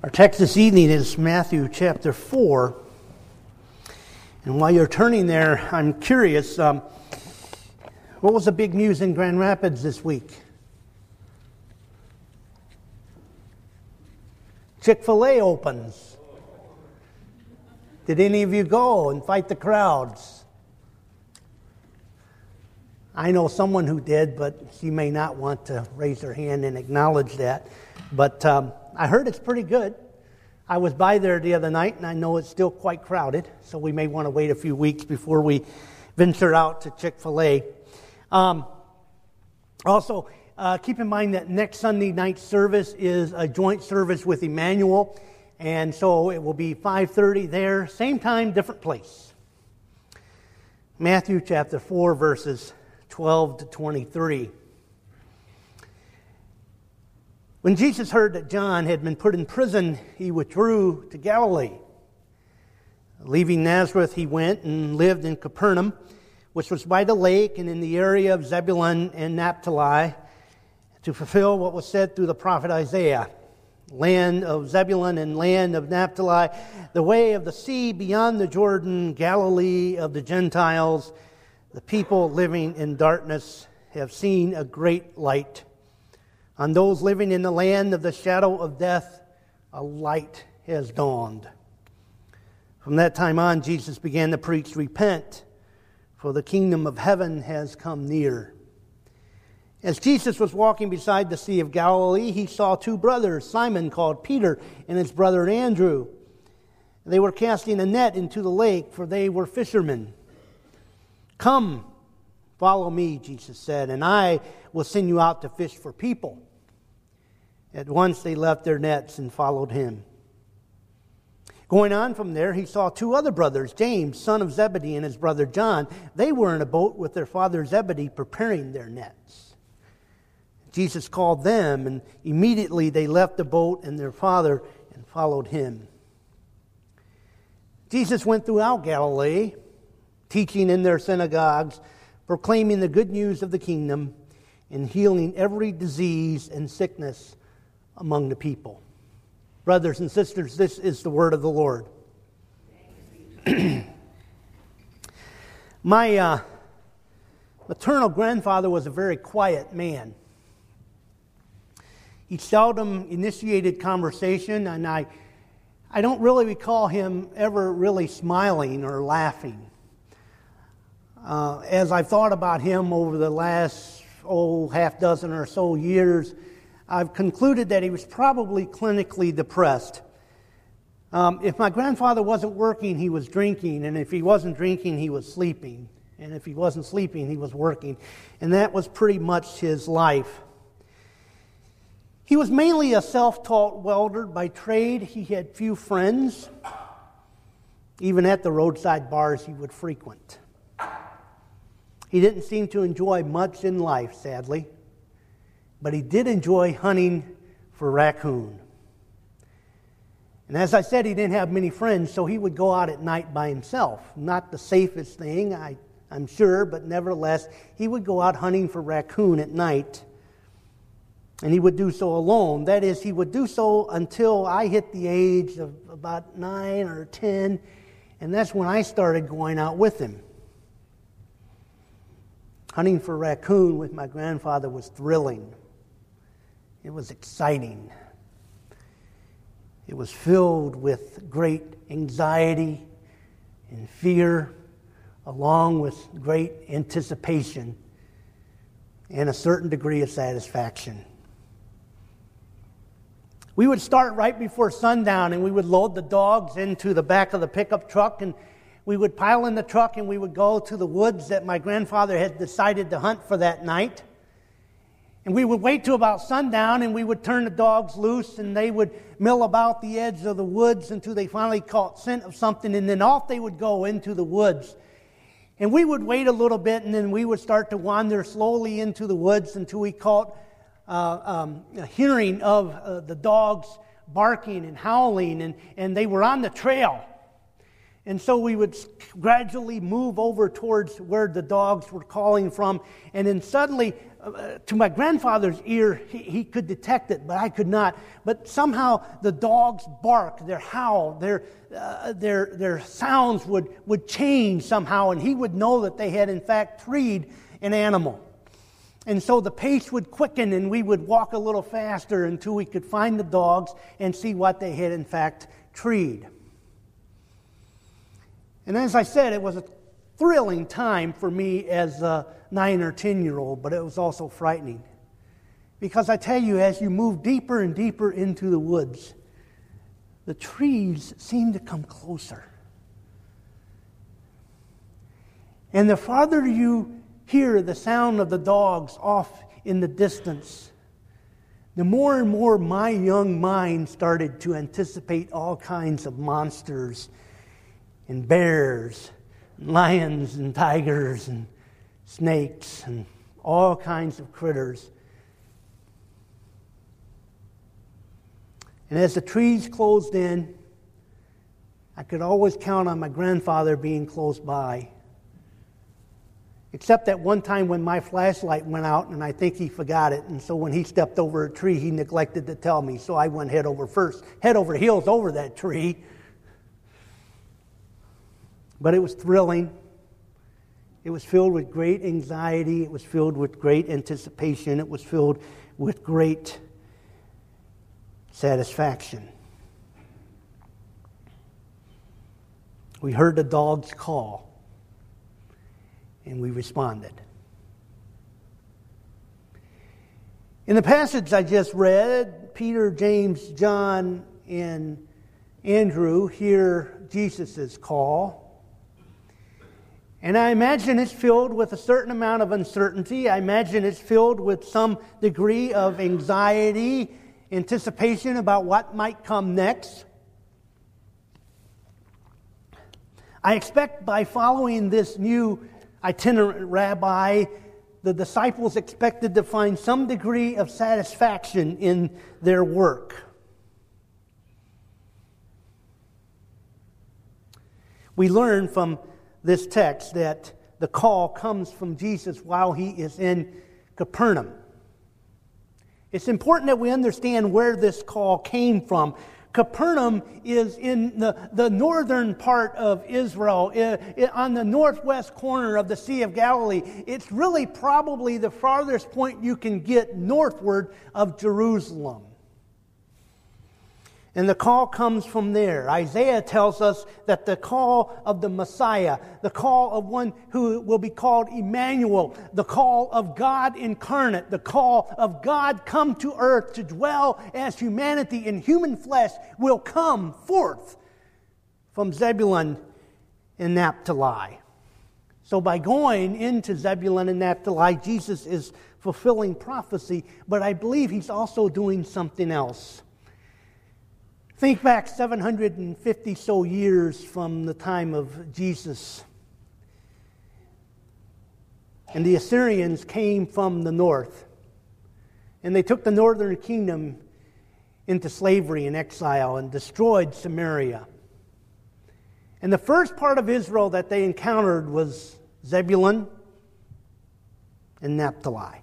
Our text this evening is Matthew chapter 4. And while you're turning there, I'm curious, what was the big news in Grand Rapids this week? Chick-fil-A opens. Did any of you go and fight the crowds? I know someone who did, but she may not want to raise her hand and acknowledge that. But I heard it's pretty good. I was by there the other night, and I know it's still quite crowded, so we may want to wait a few weeks before we venture out to Chick-fil-A. Also, keep in mind that next Sunday night service is a joint service with Emmanuel, and so it will be 5:30 there, same time, different place. Matthew chapter 4, verses 12 to 23. When Jesus heard that John had been put in prison, he withdrew to Galilee. Leaving Nazareth, he went and lived in Capernaum, which was by the lake and in the area of Zebulun and Naphtali, to fulfill what was said through the prophet Isaiah. Land of Zebulun and land of Naphtali, the way of the sea beyond the Jordan, Galilee of the Gentiles, the people living in darkness have seen a great light. On those living in the land of the shadow of death, a light has dawned. From that time on, Jesus began to preach, "Repent, for the kingdom of heaven has come near." As Jesus was walking beside the Sea of Galilee, he saw two brothers, Simon called Peter and his brother Andrew. They were casting a net into the lake, for they were fishermen. "Come, follow me," Jesus said, "and I will send you out to fish for people." At once they left their nets and followed him. Going on from there, he saw two other brothers, James, son of Zebedee, and his brother John. They were in a boat with their father Zebedee, preparing their nets. Jesus called them, and immediately they left the boat and their father and followed him. Jesus went throughout Galilee, teaching in their synagogues, proclaiming the good news of the kingdom, and healing every disease and sickness among the people. Brothers and sisters, this is the word of the Lord. My maternal grandfather was a very quiet man. He seldom initiated conversation, and I don't really recall him ever really smiling or laughing. As I've thought about him over the last half dozen or so years, I've concluded that he was probably clinically depressed. If my grandfather wasn't working, he was drinking, and if he wasn't drinking, he was sleeping. And if he wasn't sleeping, he was working. And that was pretty much his life. He was mainly a self-taught welder by trade. He had few friends, even at the roadside bars he would frequent. He didn't seem to enjoy much in life, sadly, but he did enjoy hunting for raccoon. And as I said, he didn't have many friends, so he would go out at night by himself. Not the safest thing, I'm sure, but nevertheless, he would go out hunting for raccoon at night, and he would do so alone. That is, he would do so until I hit the age of about 9 or 10, and that's when I started going out with him. Hunting for raccoon with my grandfather was thrilling. It was exciting. It was filled with great anxiety and fear, along with great anticipation and a certain degree of satisfaction. We would start right before sundown, and we would load the dogs into the back of the pickup truck, and we would pile in the truck, and we would go to the woods that my grandfather had decided to hunt for that night. And we would wait till about sundown, and we would turn the dogs loose, and they would mill about the edge of the woods until they finally caught scent of something, and then off they would go into the woods. And we would wait a little bit, and then we would start to wander slowly into the woods until we caught a hearing of the dogs barking and howling, and they were on the trail. And so we would gradually move over towards where the dogs were calling from. And then suddenly, to my grandfather's ear, he could detect it, but I could not. But somehow the dogs bark, their howl, their sounds would change somehow. And he would know that they had in fact treed an animal. And so the pace would quicken and we would walk a little faster until we could find the dogs and see what they had in fact treed. And as I said, it was a thrilling time for me as a 9 or 10-year-old, but it was also frightening. Because I tell you, as you move deeper and deeper into the woods, the trees seem to come closer. And the farther you hear the sound of the dogs off in the distance, the more and more my young mind started to anticipate all kinds of monsters and bears, and lions and tigers and snakes and all kinds of critters. And as the trees closed in, I could always count on my grandfather being close by. Except that one time when my flashlight went out and I think he forgot it. And so when he stepped over a tree, he neglected to tell me. So I went head over heels over that tree. But it was thrilling. It was filled with great anxiety. It was filled with great anticipation. It was filled with great satisfaction. We heard the dogs call, and we responded. In the passage I just read, Peter, James, John, and Andrew hear Jesus' call. And I imagine it's filled with a certain amount of uncertainty. I imagine it's filled with some degree of anxiety, anticipation about what might come next. I expect by following this new itinerant rabbi, the disciples expected to find some degree of satisfaction in their work. We learn from this text that the call comes from Jesus while he is in Capernaum. It's important that we understand where this call came from. Capernaum is in the northern part of Israel, on the northwest corner of the Sea of Galilee. It's really probably the farthest point you can get northward of Jerusalem. And the call comes from there. Isaiah tells us that the call of the Messiah, the call of one who will be called Emmanuel, the call of God incarnate, the call of God come to earth to dwell as humanity in human flesh will come forth from Zebulun and Naphtali. So by going into Zebulun and Naphtali, Jesus is fulfilling prophecy, but I believe he's also doing something else. Think back 750 so years from the time of Jesus. And the Assyrians came from the north. And they took the northern kingdom into slavery and exile and destroyed Samaria. And the first part of Israel that they encountered was Zebulun and Naphtali.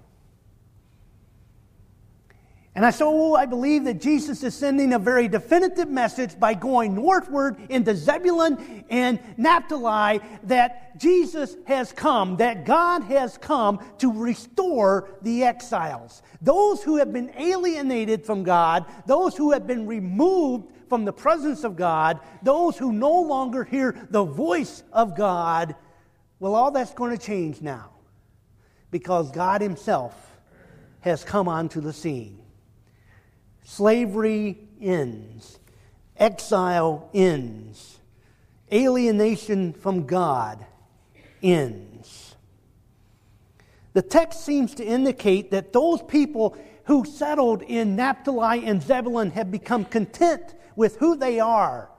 And I believe that Jesus is sending a very definitive message by going northward into Zebulun and Naphtali that Jesus has come, that God has come to restore the exiles. Those who have been alienated from God, those who have been removed from the presence of God, those who no longer hear the voice of God, well, all that's going to change now because God himself has come onto the scene. Slavery ends. Exile ends. Alienation from God ends. The text seems to indicate that those people who settled in Naphtali and Zebulun have become content with who they are.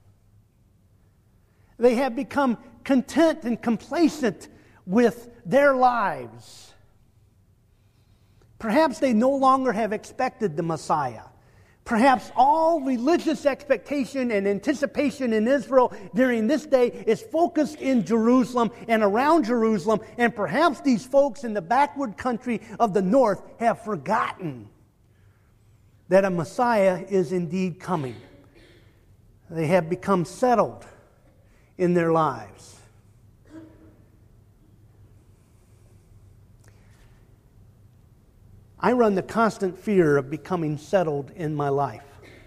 They have become content and complacent with their lives. Perhaps they no longer have expected the Messiah. Perhaps all religious expectation and anticipation in Israel during this day is focused in Jerusalem and around Jerusalem, and perhaps these folks in the backward country of the north have forgotten that a Messiah is indeed coming. They have become settled in their lives. I run the constant fear of becoming settled in my life.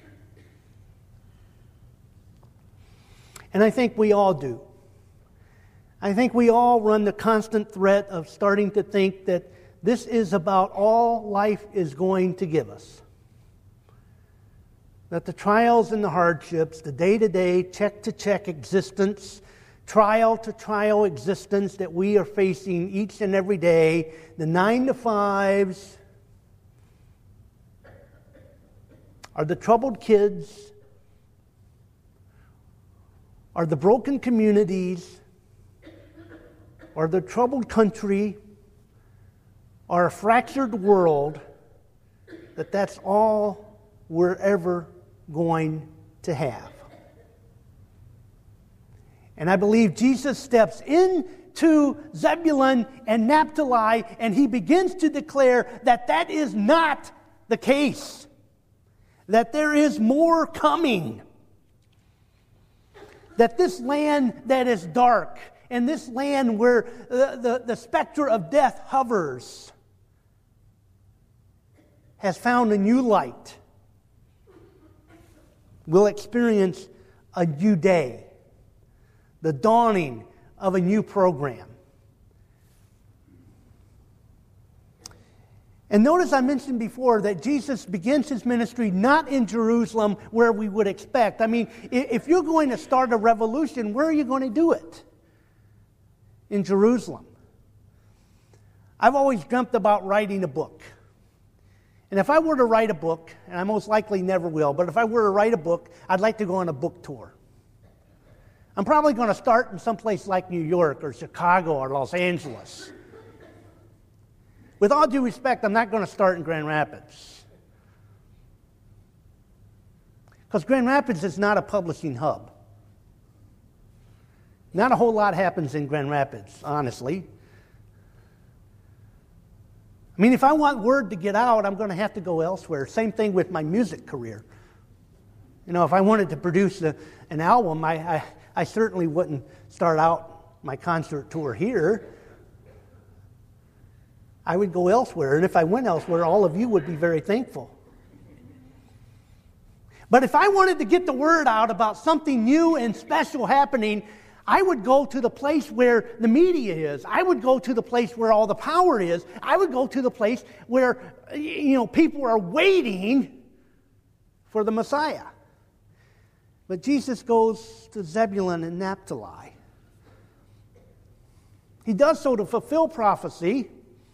And I think we all do. I think we all run the constant threat of starting to think that this is about all life is going to give us. That the trials and the hardships, the day-to-day, check-to-check existence, trial-to-trial existence that we are facing each and every day, the 9-to-5s, are the troubled kids, are the broken communities, or the troubled country, or a fractured world, that's all we're ever going to have. And I believe Jesus steps into Zebulun and Naphtali, and he begins to declare that that is not the case. That there is more coming. That this land that is dark and this land where the specter of death hovers has found a new light. Will experience a new day. The dawning of a new program. And notice I mentioned before that Jesus begins his ministry not in Jerusalem where we would expect. I mean, if you're going to start a revolution, where are you going to do it? In Jerusalem. I've always dreamt about writing a book. And if I were to write a book, and I most likely never will, but if I were to write a book, I'd like to go on a book tour. I'm probably going to start in some place like New York or Chicago or Los Angeles. With all due respect, I'm not going to start in Grand Rapids. Because Grand Rapids is not a publishing hub. Not a whole lot happens in Grand Rapids, honestly. I mean, if I want word to get out, I'm going to have to go elsewhere. Same thing with my music career. You know, if I wanted to produce an album, I certainly wouldn't start out my concert tour here. I would go elsewhere, and if I went elsewhere, all of you would be very thankful. But if I wanted to get the word out about something new and special happening, I would go to the place where the media is. I would go to the place where all the power is. I would go to the place where, people are waiting for the Messiah. But Jesus goes to Zebulun and Naphtali. He does so to fulfill prophecy.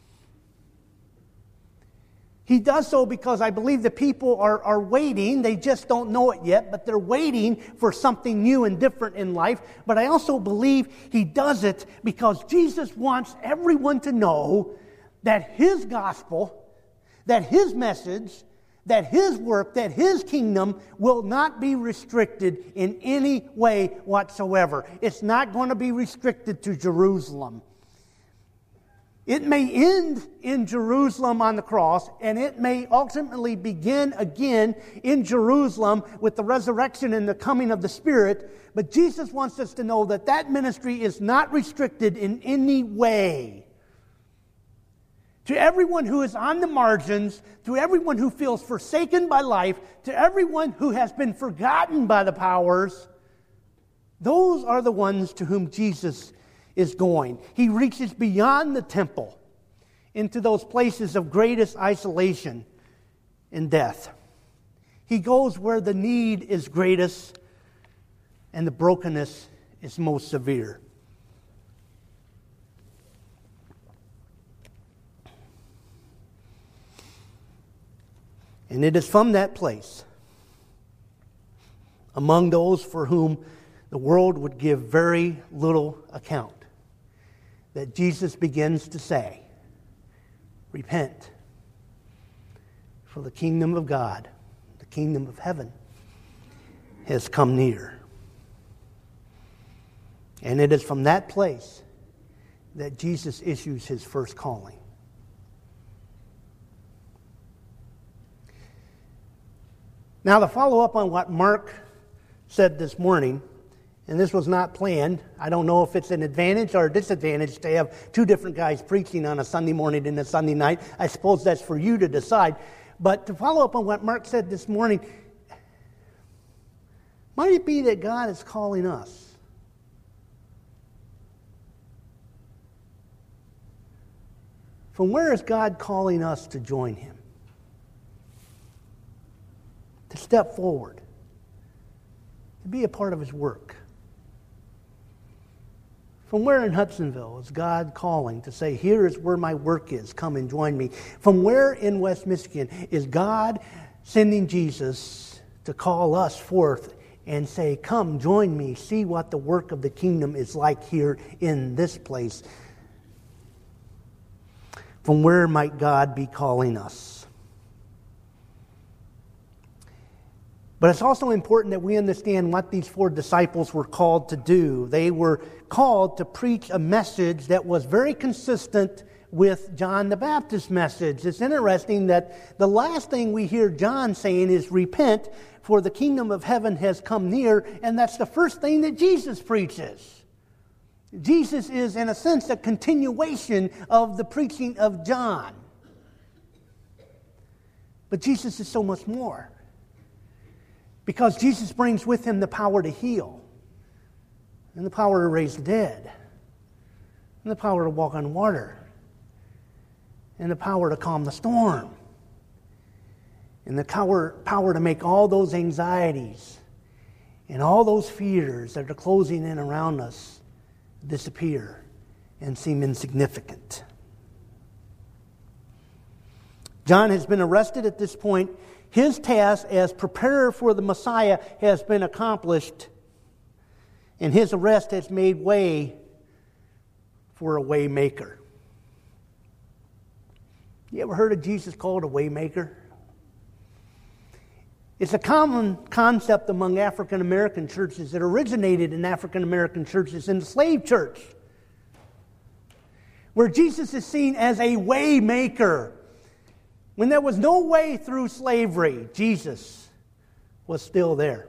He does so because I believe the people are waiting. They just don't know it yet, but they're waiting for something new and different in life. But I also believe he does it because Jesus wants everyone to know that his gospel, that his message, that his work, that his kingdom will not be restricted in any way whatsoever. It's not going to be restricted to Jerusalem. It may end in Jerusalem on the cross, and it may ultimately begin again in Jerusalem with the resurrection and the coming of the Spirit. But Jesus wants us to know that that ministry is not restricted in any way. To everyone who is on the margins, to everyone who feels forsaken by life, to everyone who has been forgotten by the powers, those are the ones to whom Jesus is going. He reaches beyond the temple into those places of greatest isolation and death. He goes where the need is greatest and the brokenness is most severe. And it is from that place, among those for whom the world would give very little account, that Jesus begins to say, repent, for the kingdom of God, the kingdom of heaven has come near. And it is from that place that Jesus issues his first calling. Now, to follow up on what Mark said this morning, and this was not planned. I don't know if it's an advantage or a disadvantage to have two different guys preaching on a Sunday morning and a Sunday night. I suppose that's for you to decide. But to follow up on what Mark said this morning, might it be that God is calling us? From where is God calling us to join him? To step forward, to be a part of his work. From where in Hudsonville is God calling to say, here is where my work is, come and join me? From where in West Michigan is God sending Jesus to call us forth and say, come, join me, see what the work of the kingdom is like here in this place? From where might God be calling us? But it's also important that we understand what these four disciples were called to do. They were called to preach a message that was very consistent with John the Baptist's message. It's interesting that the last thing we hear John saying is, repent, for the kingdom of heaven has come near, and that's the first thing that Jesus preaches. Jesus is, in a sense, a continuation of the preaching of John. But Jesus is so much more. Because Jesus brings with him the power to heal, and the power to raise the dead, and the power to walk on water, and the power to calm the storm, and the power to make all those anxieties and all those fears that are closing in around us disappear and seem insignificant. John has been arrested at this point. His task as preparer for the Messiah has been accomplished, and his arrest has made way for a way maker. You ever heard of Jesus called a way maker? It's a common concept among African American churches that originated in African American churches in the slave church, where Jesus is seen as a way maker. When there was no way through slavery, Jesus was still there.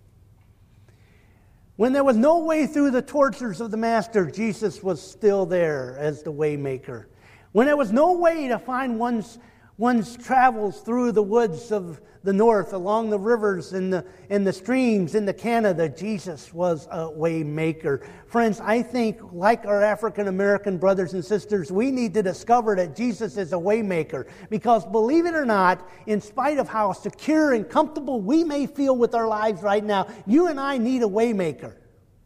When there was no way through the tortures of the master, Jesus was still there as the way maker. When there was no way to find one's travels through the woods of the north, along the rivers and the streams into Canada, Jesus was a way maker. Friends, I think, like our African American brothers and sisters, we need to discover that Jesus is a way maker. Because believe it or not, in spite of how secure and comfortable we may feel with our lives right now, you and I need a way maker.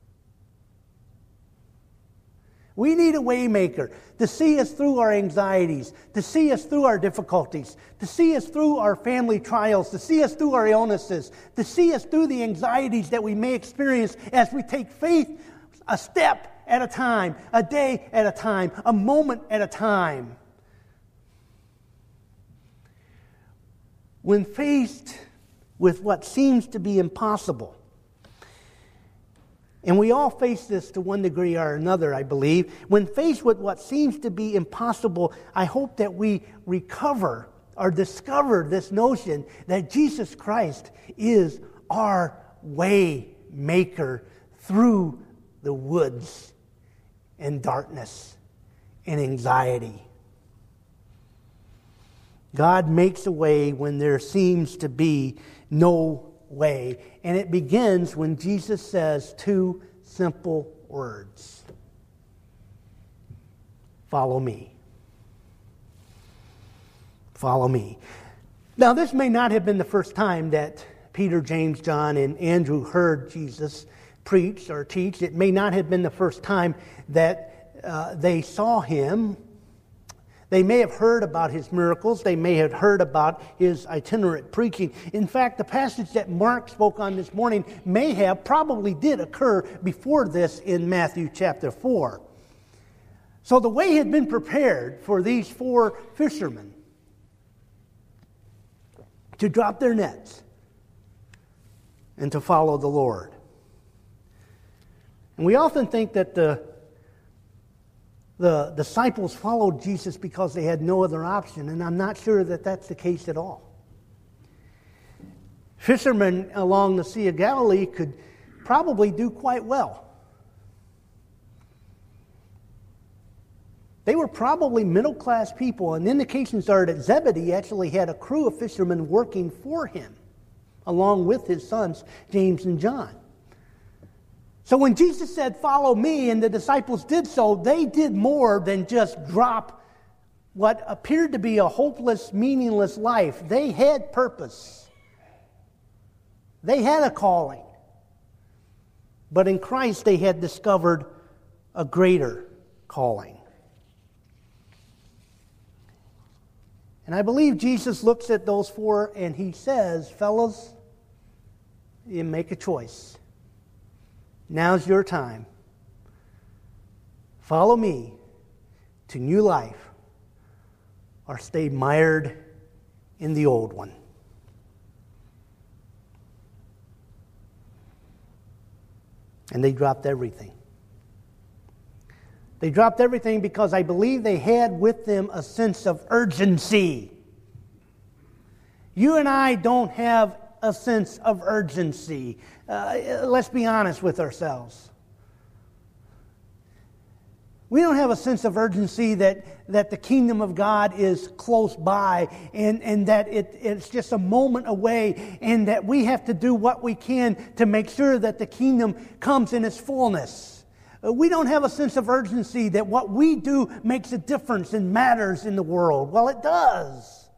We need a way maker to see us through our anxieties, to see us through our difficulties, to see us through our family trials, to see us through our illnesses, to see us through the anxieties that we may experience as we take faith a step at a time, a day at a time, a moment at a time. When faced with what seems to be impossible, and we all face this to one degree or another, I believe. When faced with what seems to be impossible, I hope that we recover or discover this notion that Jesus Christ is our way maker through the woods and darkness and anxiety. God makes a way when there seems to be no way. And it begins when Jesus says two simple words. Follow me. Follow me. Now, this may not have been the first time that Peter, James, John, and Andrew heard Jesus preach or teach. It may not have been the first time that they saw him. They may have heard about his miracles. They may have heard about his itinerant preaching. In fact, the passage that Mark spoke on this morning probably did occur before this in Matthew chapter 4. So the way had been prepared for these four fishermen to drop their nets, and to follow the Lord. And we often think that the disciples followed Jesus because they had no other option, and I'm not sure that that's the case at all. Fishermen along the Sea of Galilee could probably do quite well. They were probably middle-class people, and indications are that Zebedee actually had a crew of fishermen working for him, along with his sons, James and John. So when Jesus said, "Follow me," and the disciples did so, they did more than just drop what appeared to be a hopeless, meaningless life. They had purpose. They had a calling. But in Christ, they had discovered a greater calling. And I believe Jesus looks at those four and he says, "Fellas, you make a choice. Now's your time. Follow me to new life or stay mired in the old one." And they dropped everything. They dropped everything because I believe they had with them a sense of urgency. You and I don't have a sense of urgency. Let's be honest with ourselves. We don't have a sense of urgency that the kingdom of God is close by and that it's just a moment away and that we have to do what we can to make sure that the kingdom comes in its fullness. We don't have a sense of urgency that what we do makes a difference and matters in the world. Well, it does.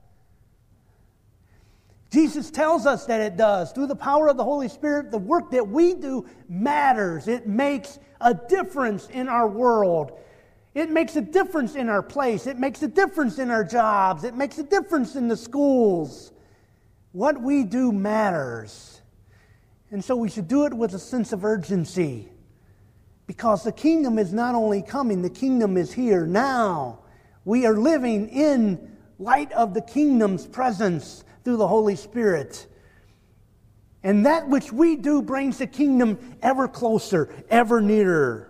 Jesus tells us that it does. Through the power of the Holy Spirit, the work that we do matters. It makes a difference in our world. It makes a difference in our place. It makes a difference in our jobs. It makes a difference in the schools. What we do matters. And so we should do it with a sense of urgency. Because the kingdom is not only coming, the kingdom is here now. We are living in light of the kingdom's presence through the Holy Spirit. And that which we do brings the kingdom ever closer, ever nearer.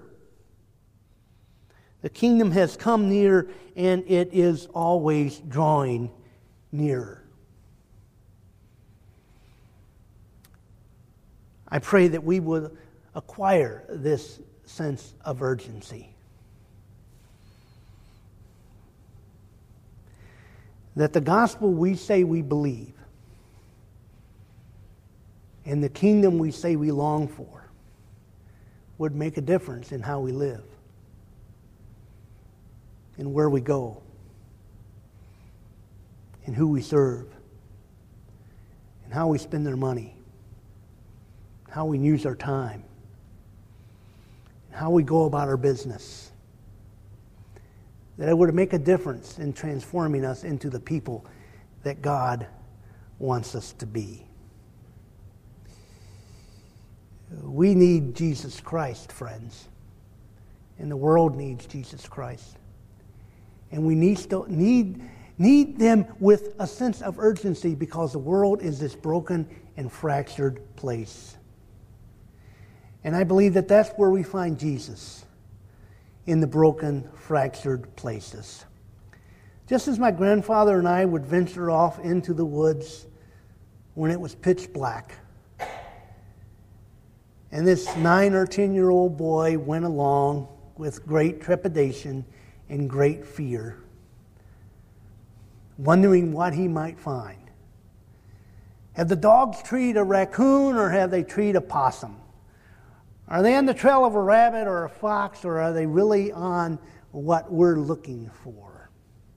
The kingdom has come near, and it is always drawing nearer. I pray that we would acquire this sense of urgency. That the gospel we say we believe and the kingdom we say we long for would make a difference in how we live and where we go and who we serve and how we spend our money, how we use our time, and how we go about our business. That it would make a difference in transforming us into the people that God wants us to be. We need Jesus Christ, friends. And the world needs Jesus Christ. And we need them with a sense of urgency because the world is this broken and fractured place. And I believe that that's where we find Jesus, in the broken, fractured places. Just as my grandfather and I would venture off into the woods when it was pitch black, and this 9 or 10-year-old boy went along with great trepidation and great fear, wondering what he might find. Have the dogs treed a raccoon or have they treed a possum? Are they on the trail of a rabbit or a fox, or are they really on what we're looking for?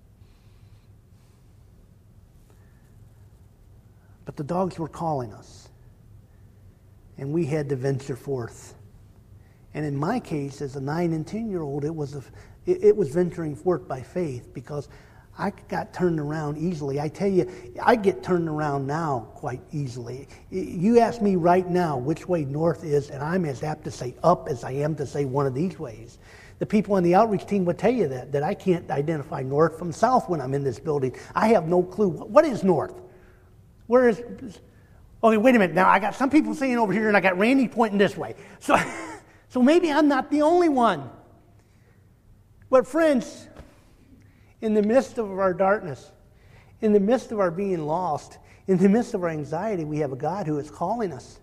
But the dogs were calling us, and we had to venture forth. And in my case, as a 9 and 10-year-old, it was venturing forth by faith, because I got turned around easily. I tell you, I get turned around now quite easily. You ask me right now which way north is, and I'm as apt to say up as I am to say one of these ways. The people on the outreach team would tell you that I can't identify north from south when I'm in this building. I have no clue. What is north? Where is... Okay, wait a minute. Now, I got some people saying over here, and I got Randy pointing this way. So maybe I'm not the only one. But friends, in the midst of our darkness, in the midst of our being lost, in the midst of our anxiety, we have a God who is calling us.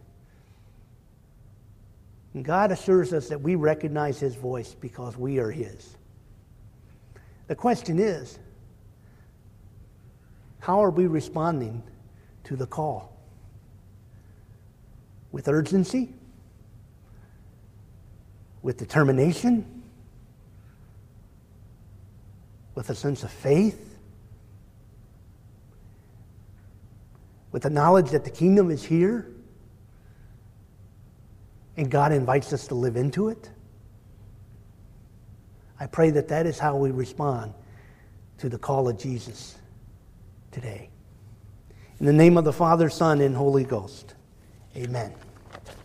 And God assures us that we recognize His voice because we are His. The question is, how are we responding to the call? With urgency? With determination? With a sense of faith? With the knowledge that the kingdom is here? And God invites us to live into it? I pray that that is how we respond to the call of Jesus today. In the name of the Father, Son, and Holy Ghost. Amen.